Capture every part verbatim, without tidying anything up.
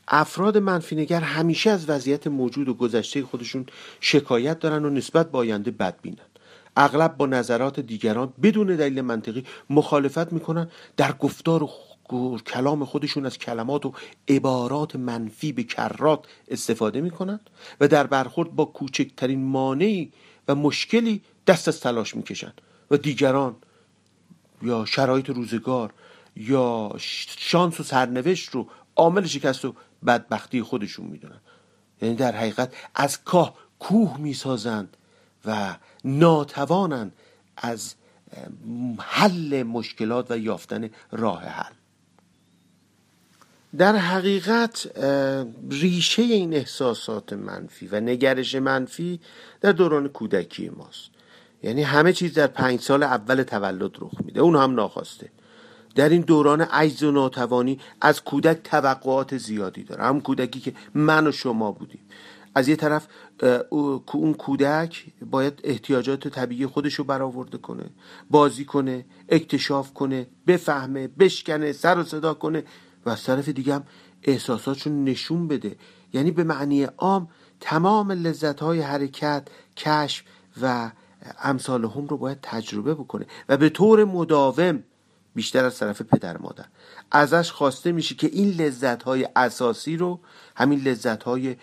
افراد منفی‌نگر همیشه از وضعیت موجود و گذشته خودشون شکایت دارن و نسبت به آینده بدبینن. اغلب با نظرات دیگران بدون دلیل منطقی مخالفت میکنن. در گفتار و کلام خودشون از کلمات و عبارات منفی به کرات استفاده میکنن و در برخورد با کوچکترین مانعی و مشکلی دست از تلاش میکشن و دیگران یا شرایط روزگار یا شانس و سرنوشت رو عامل شکست و بدبختی خودشون میدونن. یعنی در حقیقت از کاه کوه میسازند و ناتوانند از حل مشکلات و یافتن راه حل. در حقیقت ریشه این احساسات منفی و نگرش منفی در دوران کودکی ماست. یعنی همه چیز در پنج سال اول تولد رخ میده، اون هم ناخواسته. در این دوران عجز و ناتوانی از کودک توقعات زیادی داره، هم کودکی که من و شما بودیم. از یه طرف اون کودک باید احتیاجات طبیعی خودشو برآورده کنه، بازی کنه، اکتشاف کنه، بفهمه، بشکنه، سر و صدا کنه و از طرف دیگه هم احساساتشو نشون بده. یعنی به معنی عام تمام لذت‌های حرکت، کشف و امثال هم رو باید تجربه بکنه و به طور مداوم بیشتر از طرف پدر مادر ازش خواسته میشه که این لذت‌های اساسی رو، همین لذت‌های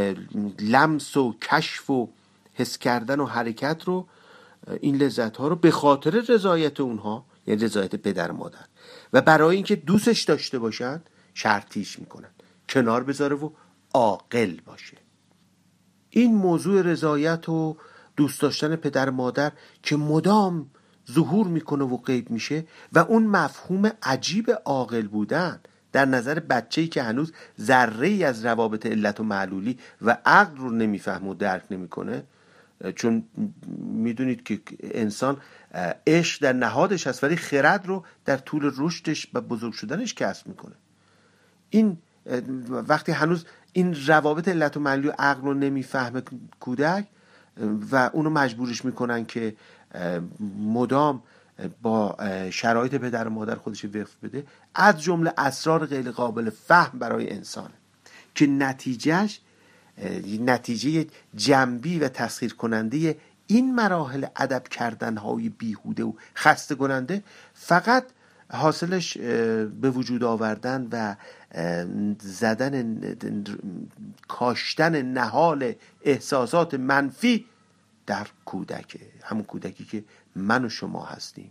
لمس و کشف و حس کردن و حرکت رو، این لذت‌ها رو به خاطر رضایت اونها، یعنی رضایت پدر مادر و برای اینکه دوستش داشته باشن شرطیش میکنن، کنار بذاره و عاقل باشه. این موضوع رضایت و دوست داشتن پدر مادر که مدام ظهور میکنه و غیب میشه و اون مفهوم عجیب عاقل بودن در نظر بچه‌ای که هنوز ذره‌ای از روابط علت و معلولی و عقل رو نمیفهمه و درک نمیکنه، چون میدونید که انسان عشق در نهادش هست ولی خرد رو در طول رشدش و بزرگ شدنش کسب میکنه. این وقتی هنوز این روابط علت و معلولی و عقل رو نمیفهمه کودک و اونو مجبورش میکنن که مدام با شرایط پدر و مادر خودش وقف بده، از جمله اسرار غیر قابل فهم برای انسانه که نتیجهش نتیجه جنبی و تسخیر کننده این مراحل ادب کردن های بیهوده و خسته کننده فقط حاصلش به وجود آوردن و زدن کاشتن نهال احساسات منفی در کودک، همون کودکی که من و شما هستیم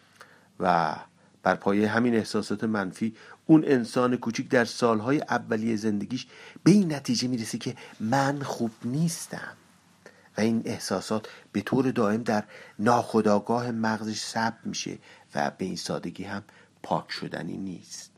و بر پایه همین احساسات منفی اون انسان کوچیک در سالهای اولیه زندگیش به این نتیجه میرسه که من خوب نیستم و این احساسات به طور دائم در ناخودآگاه مغزش ثبت میشه و به این سادگی هم پاک شدنی نیست.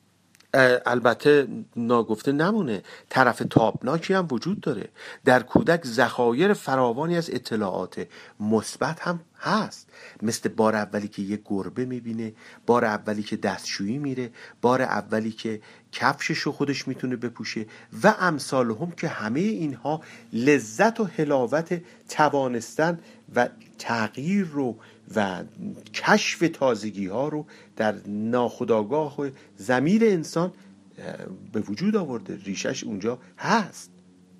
البته ناگفته نمونه طرف تابناکی هم وجود داره. در کودک ذخایر فراوانی از اطلاعات مثبت هم هست، مثل بار اولی که یه گربه میبینه، بار اولی که دستشویی میره، بار اولی که کفششو خودش میتونه بپوشه و امثال هم که همه اینها لذت و حلاوت توانستن و تغییر رو و کشف تازگی ها رو در ناخودآگاه و ضمیر انسان به وجود آورده، ریشش اونجا هست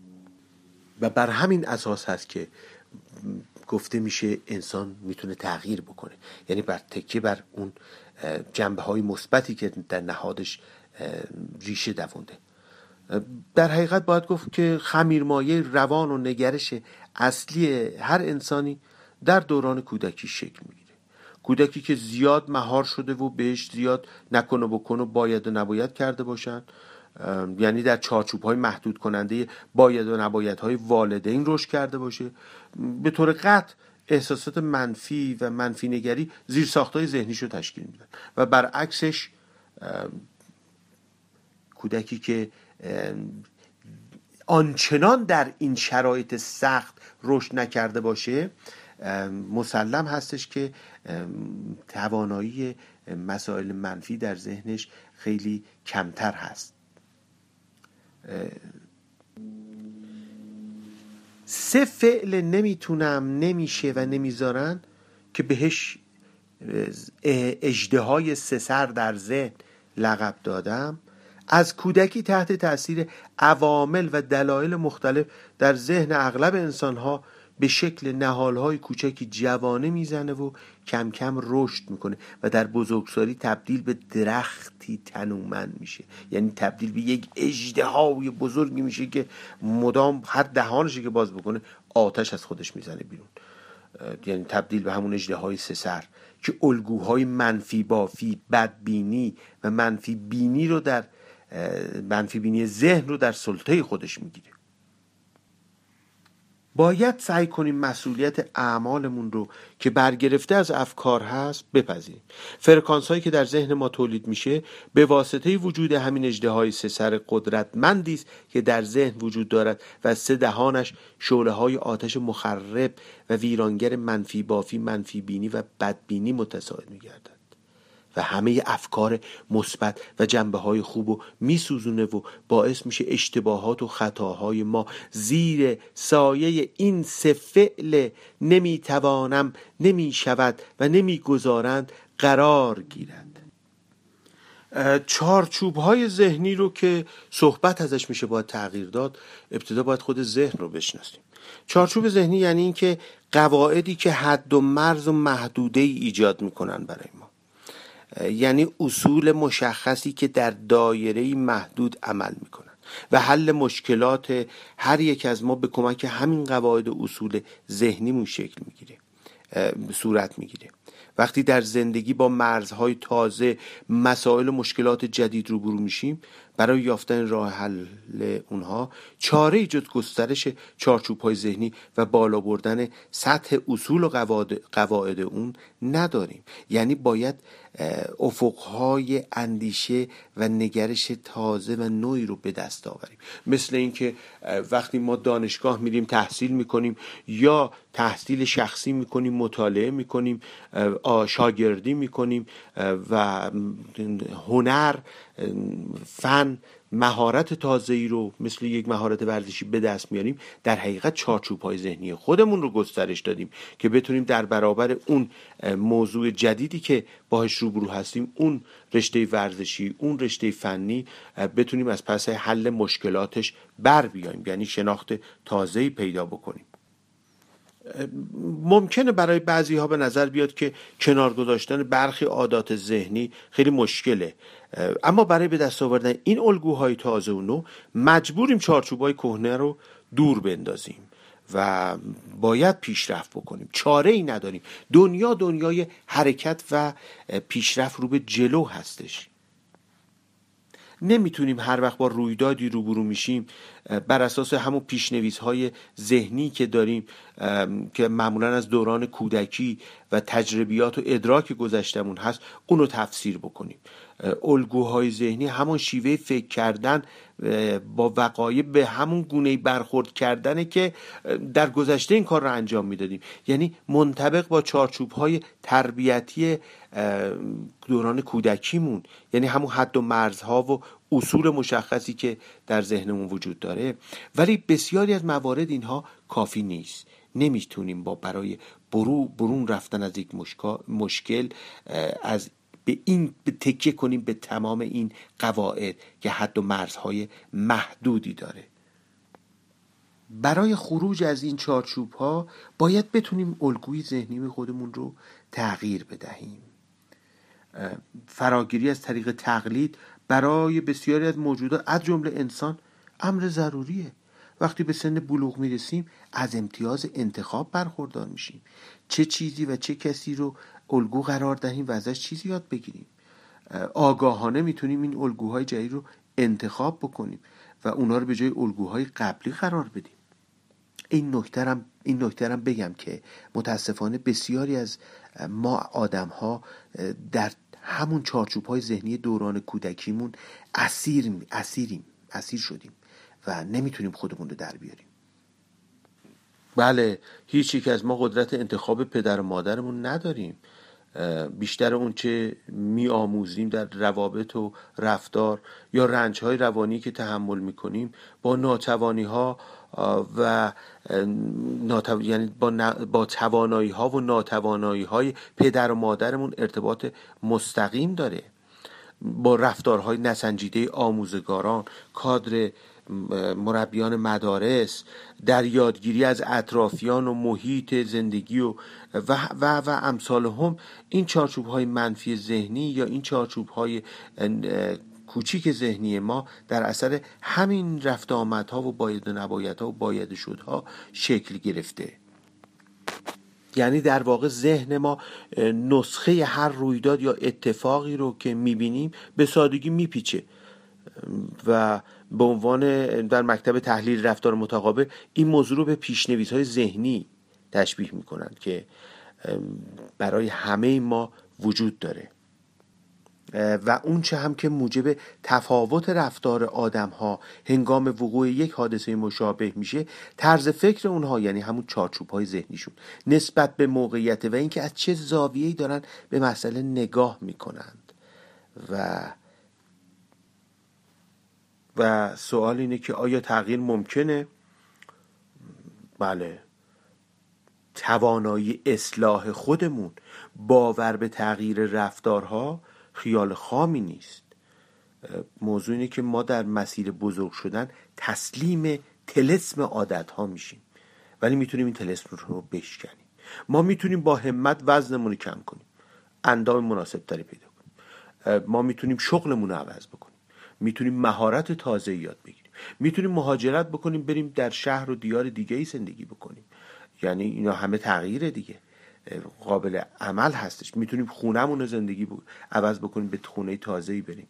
و بر همین اساس هست که گفته میشه انسان میتونه تغییر بکنه، یعنی بر تکیه بر اون جنبه های مثبتی که در نهادش ریشه دوونده. در حقیقت باید گفت که خمیرمایه روان و نگرش اصلی هر انسانی در دوران کودکی شکل میگیره. کودکی که زیاد مهار شده و بهش زیاد نکنه بکنه باید و نباید کرده باشن، یعنی در چارچوب‌های محدود کننده باید و نبایدهای والدین رشد کرده باشه، به طور قطع احساسات منفی و منفی نگری زیر ساختای ذهنیشو تشکیل میدن و برعکسش کودکی که آنچنان در این شرایط سخت رشد نکرده باشه مسلم هستش که توانایی مسائل منفی در ذهنش خیلی کمتر هست. سه فعل نمیتونم، نمیشه و نمیذارن که بهش اژدهای سه سر در ذهن لقب دادم، از کودکی تحت تأثیر عوامل و دلایل مختلف در ذهن اغلب انسان‌ها به شکل نهال‌های کوچکی جوانه میزنه و کم کم رشد میکنه و در بزرگسالی تبدیل به درختی تنومند میشه، یعنی تبدیل به یک اژدهای بزرگی میشه که مدام هر دهانشی که باز بکنه آتش از خودش میزنه بیرون. یعنی تبدیل به همون اژدهای سه سر که الگوهای منفی بافی، بدبینی و منفی بینی رو در منفی بینی ذهن رو در سلطه خودش میگیره. باید سعی کنیم مسئولیت اعمالمون رو که برگرفته از افکار هست بپذیریم. فرکانس هایی که در ذهن ما تولید میشه به واسطه وجود همین اژدهای سه سر قدرتمندی است که در ذهن وجود دارد و سه دهانش شعله های آتش مخرب و ویرانگر منفی بافی، منفی بینی و بدبینی متساعد میگردد و همه افکار مثبت و جنبه‌های خوبو میسوزونه و باعث میشه اشتباهات و خطاهای ما زیر سایه این سه فعل نمیتوانم، نمیشود و نمیگذارند قرار گیرند. چارچوب‌های ذهنی رو که صحبت ازش میشه باید تغییر داد، ابتدا باید خود ذهن رو بشناسیم. چارچوب ذهنی یعنی این که قواعدی که حد و مرز و محدوده ای ایجاد میکنن برای ما، یعنی اصول مشخصی که در دایره محدود عمل میکنن و حل مشکلات هر یک از ما به کمک همین قواعد و اصول ذهنیمون شکل میگیره، صورت میگیره. وقتی در زندگی با مرزهای تازه، مسائل و مشکلات جدید روبرو میشیم، برای یافتن راه حل اونها چاره‌ای جز گسترش چارچوب‌های ذهنی و بالا بردن سطح اصول و قواعد, قواعد اون نداریم. یعنی باید افقهای اندیشه و نگرش تازه و نوعی رو به دست آوریم. مثل اینکه وقتی ما دانشگاه میریم تحصیل میکنیم یا تحصیل شخصی میکنیم، مطالعه میکنیم، شاگردی میکنیم و هنر، فن، مهارت تازه‌ای رو مثل یک مهارت ورزشی به دست میاریم، در حقیقت چارچوب‌های ذهنی خودمون رو گسترش دادیم که بتونیم در برابر اون موضوع جدیدی که باهاش روبرو هستیم، اون رشته ورزشی، اون رشته فنی، بتونیم از پس حل مشکلاتش بر بیاییم، یعنی شناخت تازه‌ای پیدا بکنیم. ممکنه برای بعضی ها به نظر بیاد که کنار گذاشتن برخی عادات ذهنی خیلی مشکله، اما برای به دست آوردن این الگوهای تازه و نو مجبوریم چارچوبای کهنه رو دور بندازیم و باید پیشرفت بکنیم. چاره ای نداریم. دنیا دنیای حرکت و پیشرفت رو به جلو هستش. نمیتونیم هر وقت با رویدادی روبرو میشیم بر اساس همون پیشنویس‌های ذهنی که داریم که معمولا از دوران کودکی و تجربیات و ادراک گذشتمون هست اونو تفسیر بکنیم. الگوهای ذهنی همون شیوه فکر کردن با وقایع به همون گونه برخورد کردنه که در گذشته این کار رو انجام میدادیم، یعنی منطبق با چارچوب‌های تربیتی دوران کودکیمون، یعنی همون حد و مرزها و اصول مشخصی که در ذهنمون وجود داره. ولی بسیاری از موارد اینها کافی نیست. نمیتونیم با برای برو برون رفتن از یک مشکل از به این به تکیه کنیم به تمام این قواعد که حد و مرزهای محدودی داره. برای خروج از این چارچوب ها باید بتونیم الگوی ذهنی خودمون رو تغییر بدهیم. فراگیری از طریق تقلید برای بسیاری از موجودات از جمله انسان امر ضروریه. وقتی به سن بلوغ میرسیم از امتیاز انتخاب برخوردار میشیم. چه چیزی و چه کسی رو الگو قرار دهیم و ازش چیزی یاد بگیریم. آگاهانه میتونیم این الگوهای جدید رو انتخاب بکنیم و اونا رو به جای الگوهای قبلی قرار بدیم. این نکته‌ام این نکته‌ام بگم که متاسفانه بسیاری از ما آدم‌ها در همون چارچوب‌های ذهنی دوران کودکیمون اسیر اسیریم اسیر شدیم و نمیتونیم خودمون رو در بیاریم. بله، هیچ یک از ما قدرت انتخاب پدر و مادرمون نداریم. بیشتر اون چه می آموزیم در روابط و رفتار یا رنج‌های روانی که تحمل می‌کنیم با ناتوانی‌ها و ناتو... یعنی با, ن... با توانایی‌ها و ناتوانایی‌های پدر و مادرمون ارتباط مستقیم داره. با رفتارهای نسنجیده آموزگاران، کادر مربیان مدارس، در یادگیری از اطرافیان و محیط زندگی و و و, و امثال هم، این چارچوب‌های منفی ذهنی یا این چارچوب‌های کوچیک ذهنی ما در اثر همین رفت آمدها و باید و نبایدها و باید شدها شکل گرفته. یعنی در واقع ذهن ما نسخه هر رویداد یا اتفاقی رو که میبینیم به سادگی میپیچه و به عنوان در مکتب تحلیل رفتار متقابل این موضوع رو به پیشنویس‌های ذهنی تشبیه میکنن که برای همه ما وجود داره و اون چه هم که موجب تفاوت رفتار آدم ها هنگام وقوع یک حادثه مشابه میشه، طرز فکر اونها، یعنی همون چارچوب های ذهنیشون نسبت به موقعیت و اینکه از چه زاویه‌ای دارن به مسئله نگاه میکنند. و و سوال اینه که آیا تغییر ممکنه؟ بله. توانایی اصلاح خودمون، باور به تغییر رفتارها خیال خامی نیست. موضوع اینه که ما در مسیر بزرگ شدن تسلیم طلسم عادت ها میشیم، ولی میتونیم این طلسم رو بشکنیم. ما میتونیم با همت وزنمون رو کم کنیم، اندام مناسب تری پیدا کنیم. ما میتونیم شغلمون رو عوض بکنیم، میتونیم مهارت تازه یاد بگیریم، میتونیم مهاجرت بکنیم بریم در شهر و دیار دیگه‌ای زندگی بکنیم. یعنی اینا همه تغییره دیگه، قابل عمل هستش. میتونیم خونه‌مون رو زندگی ب... عوض بکنیم، به خونه تازه‌ای بریم.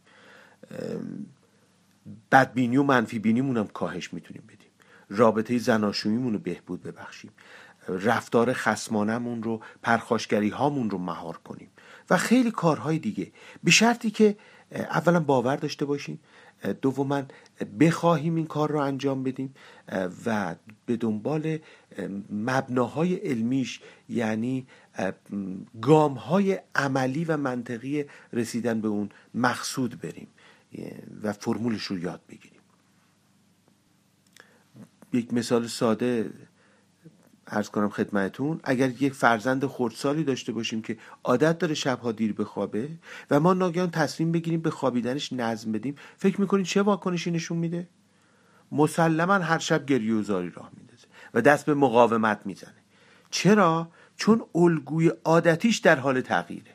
بدبینی و منفی بینیمون هم کاهش میتونیم بدیم، رابطه زناشوییمون رو بهبود ببخشیم، رفتار خصمانمون رو، پرخاشگری هامون رو مهار کنیم و خیلی کارهای دیگه، به شرطی که اولا باور داشته باشیم، دوما بخواهیم این کار رو انجام بدیم و به دنبال مبناهای علمیش، یعنی گامهای عملی و منطقی رسیدن به اون مقصود بریم و فرمولش رو یاد بگیریم. یک مثال ساده عرض کنم خدمتون، اگر یک فرزند خردسالی داشته باشیم که عادت داره شبها دیر بخوابه و ما ناگهان تصمیم بگیریم به خوابیدنش نظم بدیم، فکر میکنین چه واکنشی نشون میده؟ مسلما هر شب گریه و زاری راه میندازه و دست به مقاومت میزنه. چرا؟ چون الگوی عادتیش در حال تغییره.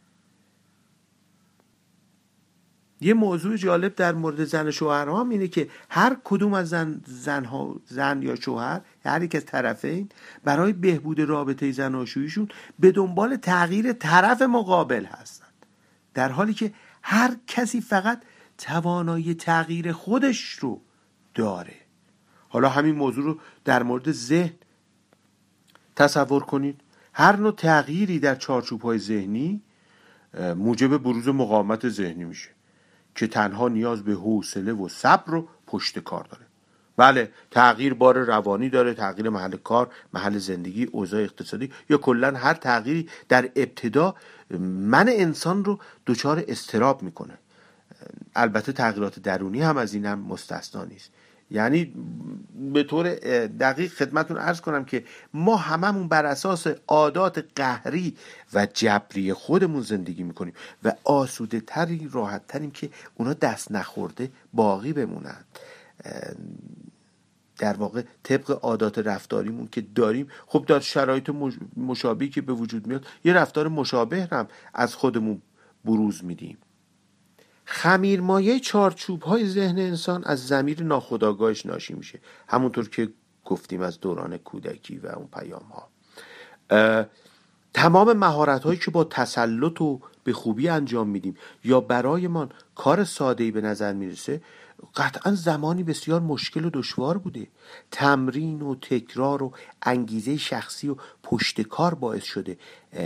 یه موضوع جالب در مورد زن و شوهر هم اینه که هر کدوم از زن زنها زن یا شوهر، هر یک از طرفین، برای بهبود رابطه زناشوییشون به دنبال تغییر طرف مقابل هستند، در حالی که هر کسی فقط توانایی تغییر خودش رو داره. حالا همین موضوع رو در مورد ذهن تصور کنید. هر نوع تغییری در چارچوب‌های ذهنی موجب بروز مقاومت ذهنی میشه که تنها نیاز به حوصله و صبر و پشت کار داره. بله، تغییر بار روانی داره، تغییر محل کار، محل زندگی، اوضاع اقتصادی یا کلا هر تغییری در ابتدا من انسان رو دچار اضطراب میکنه. البته تغییرات درونی هم از این هم مستثنا نیست. یعنی به طور دقیق خدمتون عرض کنم که ما هممون بر اساس عادات قهری و جبری خودمون زندگی میکنیم و آسوده تری، راحت تریم که اونا دست نخورده باقی بمونن. در واقع طبق عادات رفتاریمون که داریم، خب در شرایط مشابهی که به وجود میاد یه رفتار مشابه هم از خودمون بروز میدیم. خمیرمایه چارچوب های ذهن انسان از ضمیر ناخودآگاهش ناشی میشه، همونطور که گفتیم از دوران کودکی و اون پیام ها. تمام مهارت هایی که با تسلط و به خوبی انجام میدیم یا برایمان کار ساده‌ای به نظر میرسه، قطعا زمانی بسیار مشکل و دشوار بوده. تمرین و تکرار و انگیزه شخصی و پشتکار باعث شده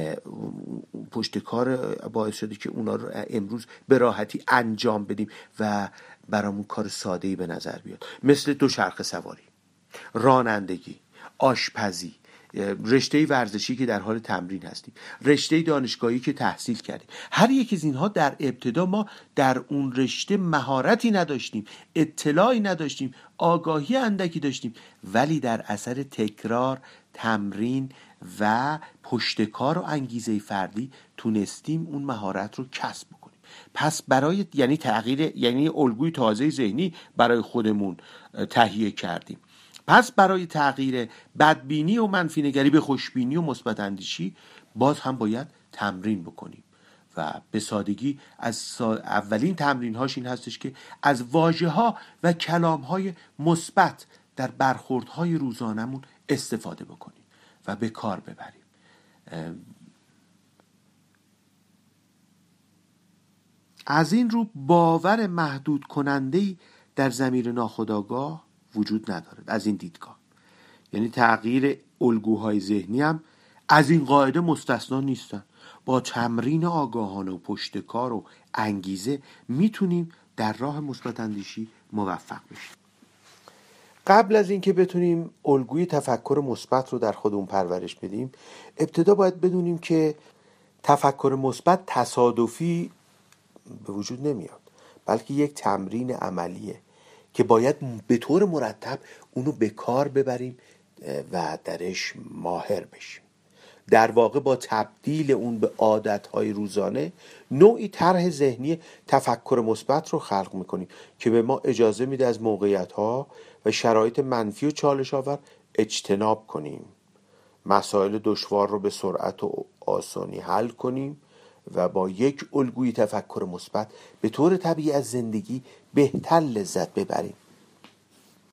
پشتکار باعث شده که اونا رو امروز به راحتی انجام بدیم و برامون کار ساده‌ای به نظر بیاد، مثل دوچرخه سواری، رانندگی، آشپزی، رشته ورزشی که در حال تمرین هستیم، رشته دانشگاهی که تحصیل کردیم. هر یکی از اینها در ابتدا ما در اون رشته مهارتی نداشتیم، اطلاعی نداشتیم، آگاهی اندکی داشتیم، ولی در اثر تکرار، تمرین و پشتکار و انگیزه فردی تونستیم اون مهارت رو کسب بکنیم. پس برای یعنی تغییر یعنی الگوی تازه ذهنی برای خودمون تهیه کردیم. پس برای تغییر بدبینی و منفی نگری به خوشبینی و مثبت اندیشی باز هم باید تمرین بکنیم و به سادگی از اولین تمرین هاش این هستش که از واژه ها و کلام های مثبت در برخوردهای روزانمون استفاده بکنیم و به کار ببریم. از این رو باور محدود کننده‌ای در ضمیر ناخودآگاه وجود ندارد. از این دیدگاه یعنی تغییر الگوهای ذهنی هم از این قاعده مستثنا نیستن. با تمرین آگاهانه و پشتکار و انگیزه میتونیم در راه مثبت اندیشی موفق بشیم. قبل از اینکه بتونیم الگوی تفکر مثبت رو در خودمون پرورش بدیم، ابتدا باید بدونیم که تفکر مثبت تصادفی به وجود نمیاد، بلکه یک تمرین عملیه که باید به طور مرتب اونو به کار ببریم و درش ماهر بشیم. در واقع با تبدیل اون به عادتهای روزانه نوعی طرح ذهنی تفکر مثبت رو خلق میکنیم که به ما اجازه میده از موقعیت‌ها و شرایط منفی و چالش آور اجتناب کنیم، مسائل دشوار رو به سرعت و آسانی حل کنیم و با یک الگوی تفکر مثبت به طور طبیعی از زندگی بهتر لذت ببریم.